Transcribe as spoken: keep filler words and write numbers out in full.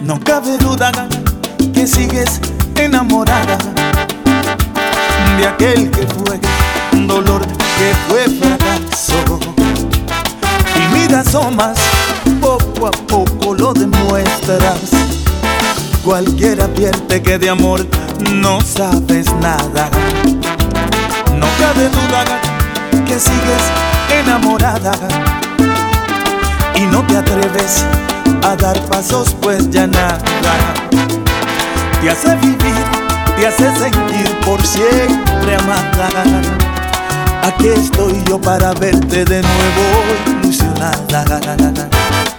No cabe duda que sigues enamorada de aquel que fue dolor, que fue fracaso. Y mira, asomas, poco a poco lo demuestras. Cualquiera advierte que de amor no sabes nada. No cabe duda que sigues enamorada y no te atreves a dar pasos, pues ya nada te hace vivir, te hace sentir por siempre amada. Aquí estoy yo para verte de nuevo ilusionada.